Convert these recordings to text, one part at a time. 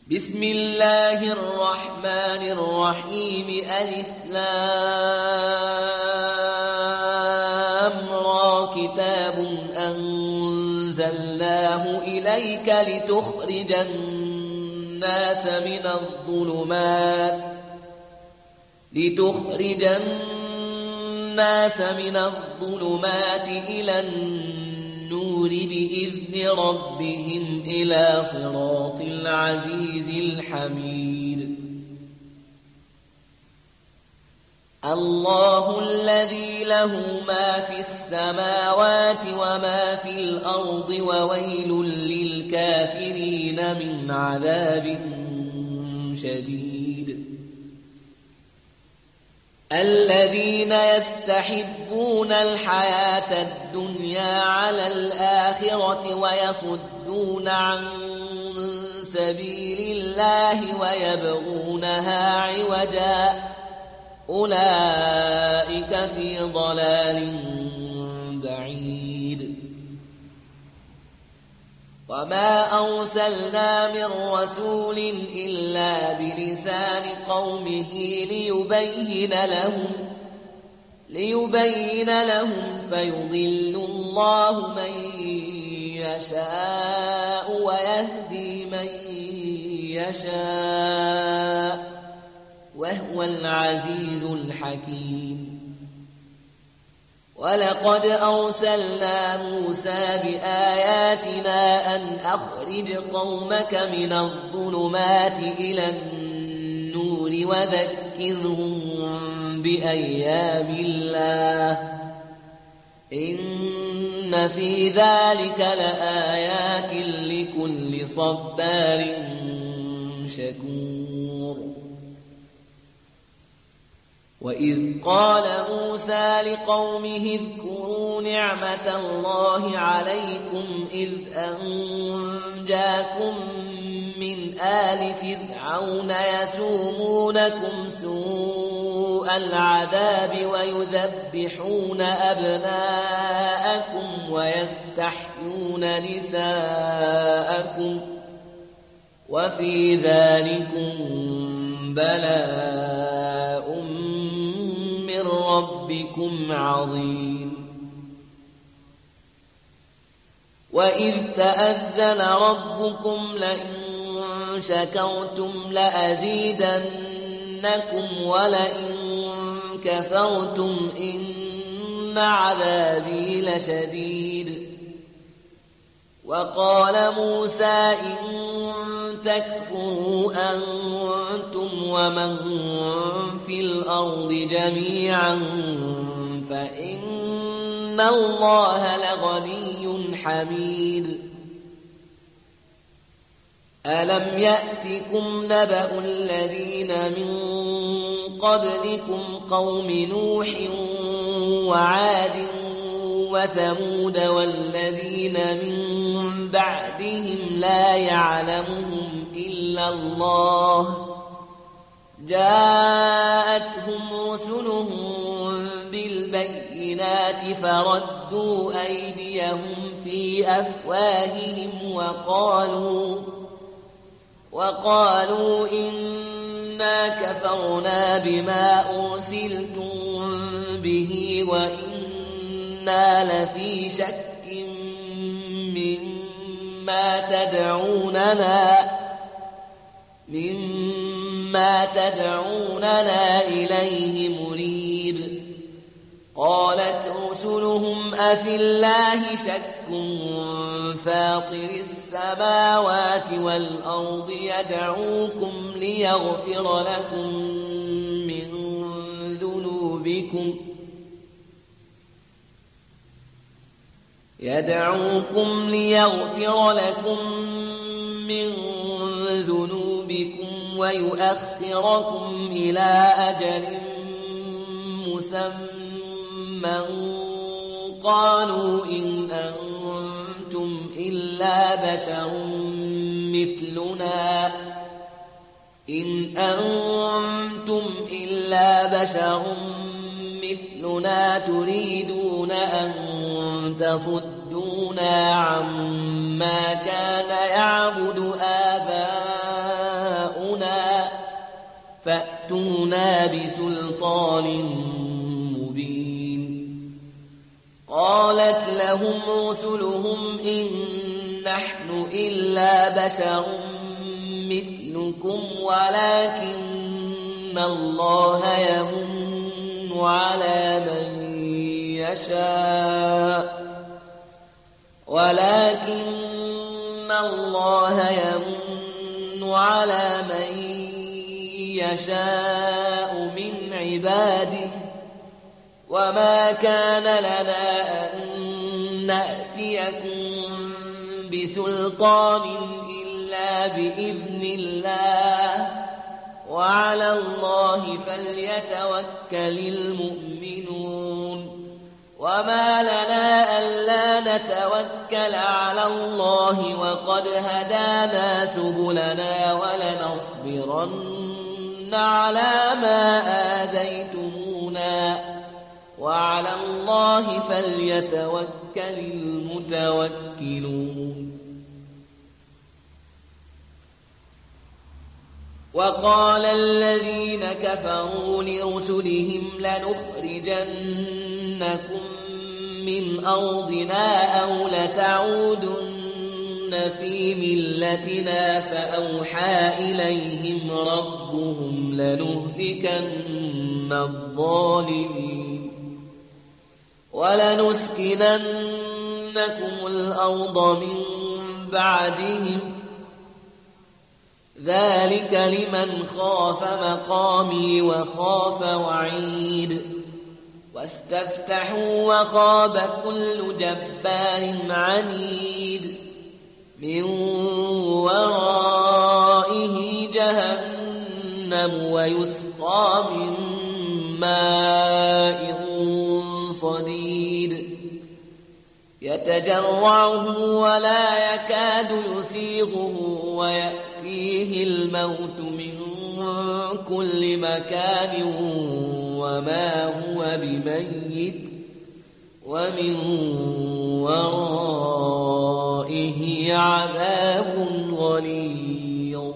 بسم الله الرحمن الرحيم ألف لام را كتاب أنزلناه إليك لتخرج الناس من الظلمات إلى النور بإذن ربهم إلى صراط العزيز الحميد الله الذي له ما في السماوات وما في الأرض وويل للكافرين من عذاب شديد الذين يستحبون الحياة الدنيا على الآخرة ويصدون عن سبيل الله ويبغونها عوجا أولئك في ضلال بعيد وما أرسلنا من رسول إلا بلسان قومه ليبين لهم فيضل الله من يشاء ويهدي من يشاء وهو العزيز الحكيم ولقد أرسلنا موسى بآياتنا أن أخرج قومك من الظلمات إلى النور وذكرهم بأيام الله إن في ذلك لآيات لكل صبار شكور وإذ قال موسى لقومه اذكروا نعمة الله عليكم إذ أنجاكم من آل فرعون يسومونكم سوء العذاب ويذبحون أبناءكم ويستحيون نساءكم وفي ذلكم بلاء من ربكم عظيم وإذ تأذن ربكم لئن شكرتم لأزيدنكم ولئن كفرتم إن عذابي لشديد وقال موسى إن تكفروا أنتم ومن في الأرض جميعا فإن الله لغني حميد ألم يأتكم نبأ الذين من قبلكم قوم نوح وعاد وثمود والذين من بعدهم لا يعلمهم إلا الله جاءتهم رسلهم بالبينات فردوا أيديهم في أفواههم وقالوا إنا كفرنا بما أرسلتم به وإنا لفي شك مما تدعوننا إليه مريب قالت رسلهم أفي الله شك فاطر السماوات والأرض يدعوكم ليغفر لكم من ذنوبكم ويؤخركم إلى أجل مسمى قالوا إن أنتم إلا بشر مثلنا تريدون أن تصدونا عما كان يعبد آباؤنا فأتونا بسلطان مبين. قالت لهم رسلهم إن نحن إلا بشر مثلكم ولكن الله يمن على من يشاء من عباده وما كان لنا أن نأتيكم بسلطان إلا بإذن الله وعلى الله فليتوكل المؤمنون. وما لنا ألا نتوكل على الله وقد هدانا سبلنا ولنصبرن على ما آذيتمونا وعلى الله فليتوكل المتوكلون. وقال الذين كفروا لرسلهم لنخرجنكم من أرضنا أو لتعودن في ملتنا فأوحى إليهم ربهم لنهلكن الظالمين ولنسكننكم الأرض من بعدهم ذلك لمن خاف مقامي وخاف وعيد. واستفتحوا وخاب كل جبار عنيد من ورائه جهنم ويسقى من ماء صديد يتجرعه ولا يكاد يسيغه ويأتيه الموت من كل مكان وما هو بميت ومن ورائه عذاب غليظ.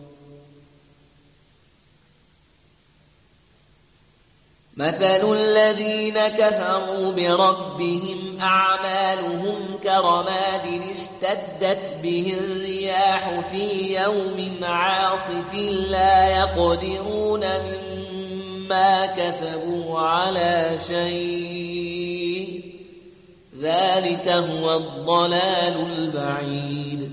مثل الذين كفروا بربهم أعمالهم كرماد اشتدت به الرياح في يوم عاصف لا يقدرون مما كسبوا على شيء ذلك هو الضلال البعيد.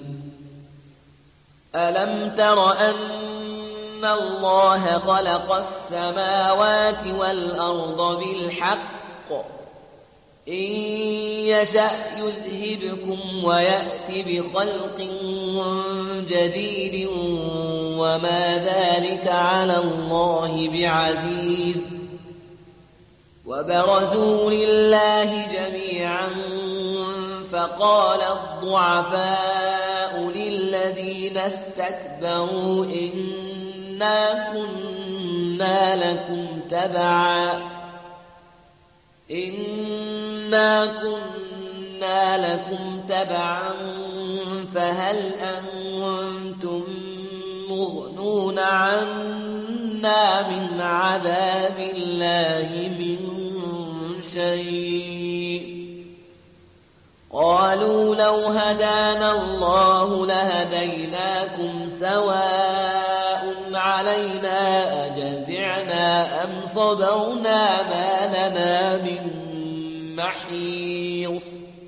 ألم تر أن الله خلق السماوات والأرض بالحق إن يشأ يذهبكم ويأتي بخلق جديد وما ذلك على الله بعزيز. وبرزوا لله جميعا فقال الضعفاء للذين استكبروا إنا كنا لكم تبعا فهل أنتم مغنون عنا من عذاب الله من شيء؟ قالوا لو هدانا الله لهديناكم سواء علينا أجزعنا أم صبرنا ما لنا من محيص.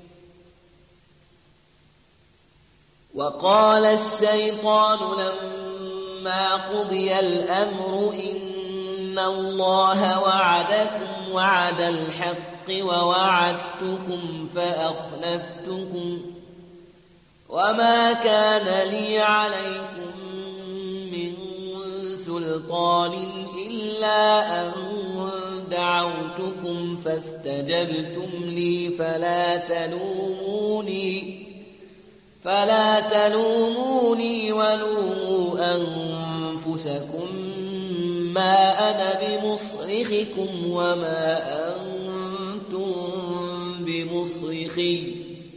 وقال الشيطان لما قضي الأمر إن الله وعدكم وعد الحق ووعدتكم فأخلفتكم وما كان لي عليكم من سلطان إلا أن دعوتكم فاستجبتم لي فلا تلوموني ولوموا أنفسكم ما أنا بمصرخكم وما أنتم بمصرخي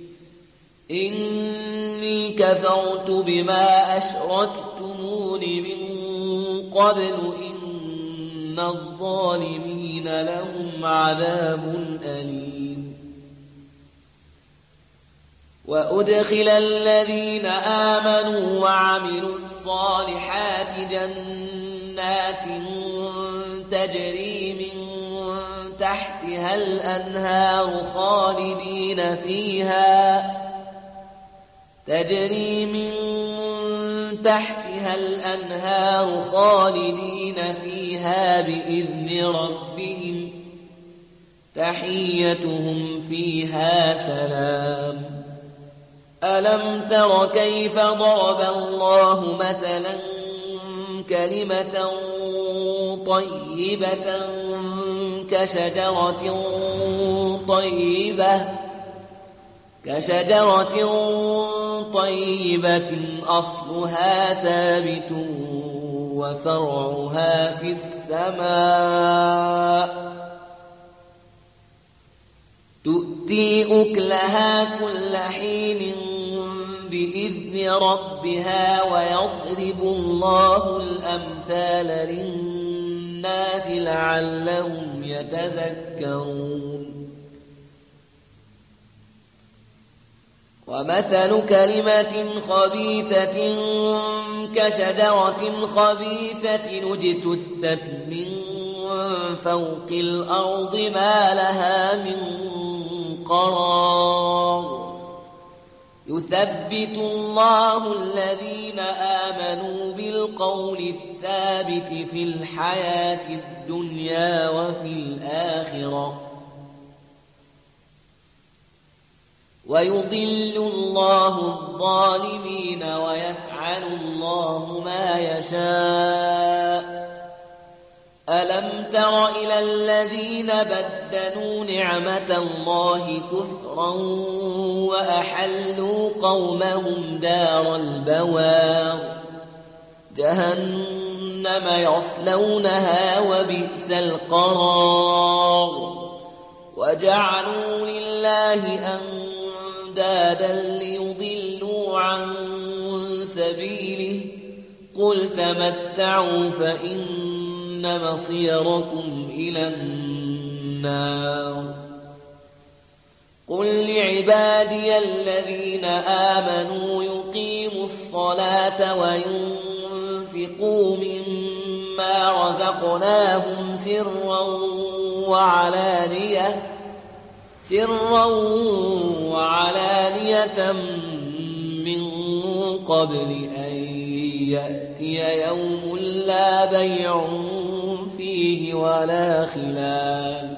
إني كفرت بما أشركتمون من قبل إن إن الظالمين لهم عذاب أليم وأدخل الذين آمنوا وعملوا الصالحات جنات تجري من تحتها الأنهار خالدين فيها بإذن ربهم تحيتهم فيها سلام ألم تر كيف ضرب الله مثلا كلمة طيبة كشجرة طيبة أصلها ثابت وفرعها في السماء تؤتي أكلها كل حين بإذن ربها ويضرب الله الأمثال للناس لعلهم يتذكرون ومثل كلمة خبيثة كشجرة خبيثة اجتثت من فوق الأرض ما لها من قرار يثبت الله الذين آمنوا بالقول الثابت في الحياة الدنيا وفي الآخرة ويضل الله الظالمين ويفعل الله ما يشاء ألم تر إلى الذين بدلوا نعمة الله كفرا وأحلوا قومهم دار البوار جهنم يصلونها وبئس القرار وجعلوا لله أندادا ليضلوا عن سبيله قل تمتعوا فإن مصيركم إلى النار قل لعبادي الذين آمنوا يقيموا الصلاة وينفقوا مما رزقناهم سرا وعلانية من قبل أن يأتي يوم لا بيع فيه ولا خلال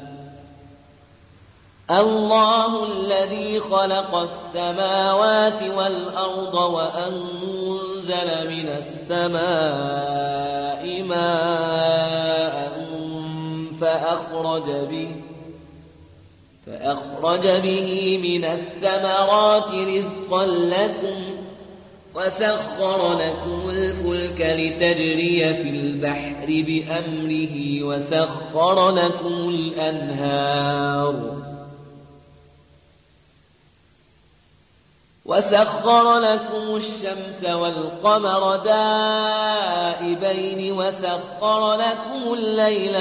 الله الذي خلق السماوات والأرض وأنزل من السماء ماء فأخرج به من الثمرات رزقا لكم وسخر لكم الفلك لتجري في البحر بأمره وسخر لكم الأنهار وسخر لكم الشمس والقمر دائبين وسخر لكم الليل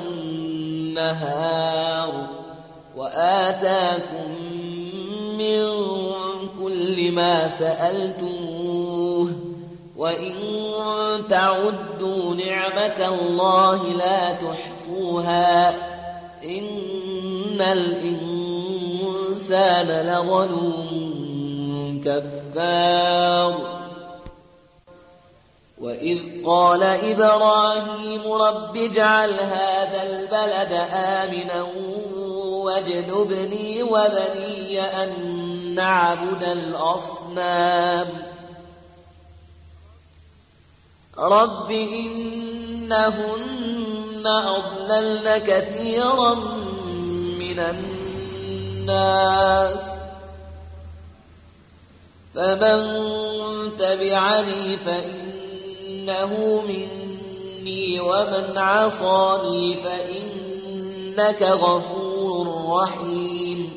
والنهار وآتاكم من كل ما سألتموه وإن تعدوا نعمة الله لا تحصوها إن الإنسان لظلوم كفار وإذ قال إبراهيم رب اجعل هذا البلد آمنا واجنبني وبني أن نعبد الأصنام رب إنهن أضللن كثيرا من الناس فمن تبعني فإنه مني ومن عصاني فإنك غفور رحيم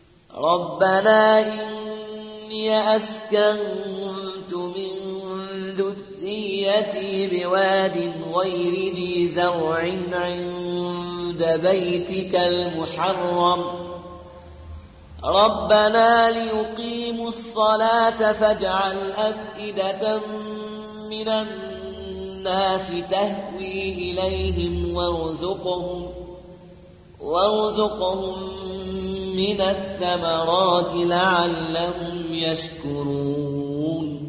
ربنا إني أسكنت من ذريتي بواد غير ذي زرع عند بيتك المحرم ربنا ليقيموا الصلاة فاجعل أفئدة من الناس تهوي إليهم وارزقهم من الثمرات لعلهم يشكرون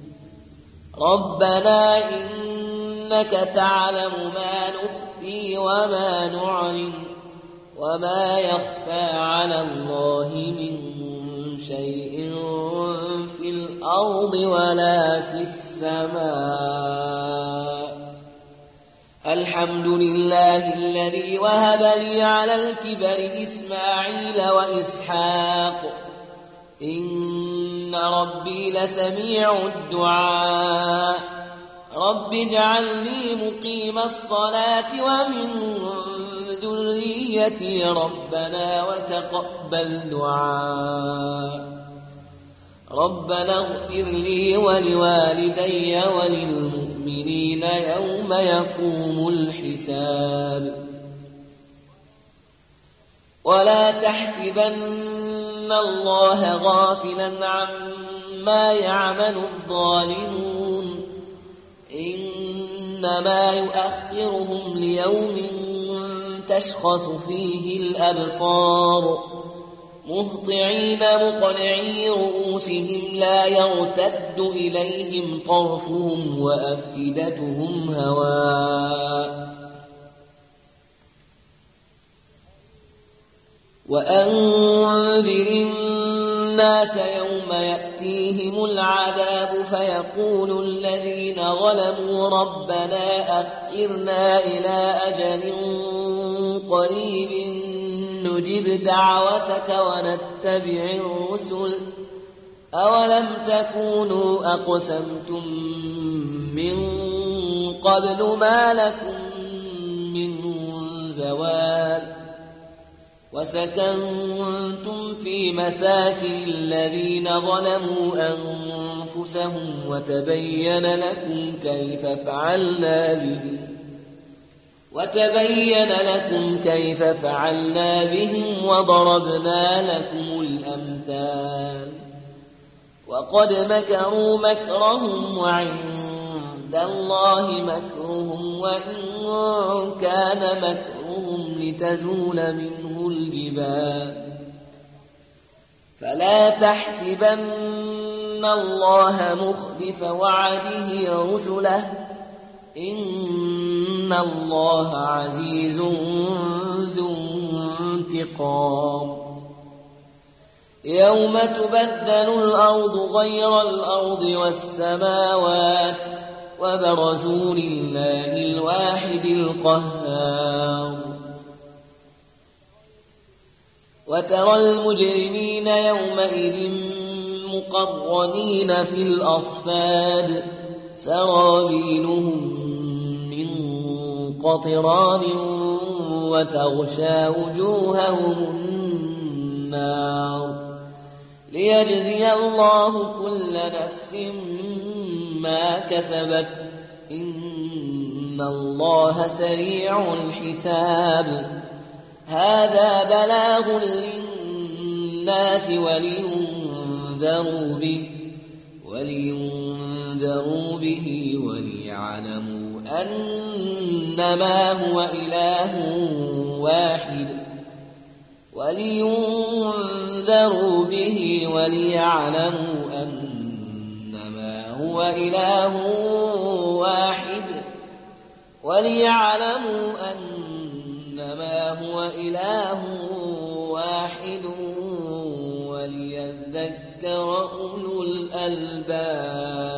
ربنا إنك تعلم ما نخفي وما نعلن وما يخفى على الله من شيء في الأرض ولا في السماء الحمد لله الذي وهب لي على الكبر إسماعيل وإسحاق إن ربي لسميع الدعاء رب اجعلني مقيم الصلاة ومن ذريتي ربنا وتقبل دعاء ربنا اغفر لي ولوالدي وللمؤمنين يوم يقوم الحساب ولا تحسبن الله غافلا عما يعمل الظالمون إنما يؤخرهم ليوم تشخص فيه الأبصار مهطعين مقنعي رؤوسهم لا يرتد إليهم طرفهم وأفئدتهم هواء وأنذر الناس يوم يأتيهم العذاب فيقول الذين ظلموا ربنا أخرنا إلى أجل قريب نجب دعوتك ونتبع الرسل أولم تكونوا أقسمتم من قبل ما لكم من زوال وسكنتم في مساكن الذين ظلموا أنفسهم وتبين لكم كيف فعلنا بهم وضربنا لكم الأمثال وقد مكروا مكرهم وعند الله مكرهم وإن كان مكرهم لتزول منه الجبال فلا تحسبن الله مخلف وعده رسله إن الله عزيز ذو انتقام يوم تبدل الأرض غير الأرض والسماوات وبرزوا لله الواحد القهار وترى المجرمين يومئذ مقرنين في الأصفاد سرابيلهم من قطران وتغشى وجوههم النار ليجزي الله كل نفس ما كسبت إن الله سريع الحساب هذا بلاغ للناس ولينذروا به وليعلموا أنما هو إله واحد ولينذروا به وليعلموا أنما هو إله واحد وليعلموا أنما هو إله واحد وليذكر أولو الألباب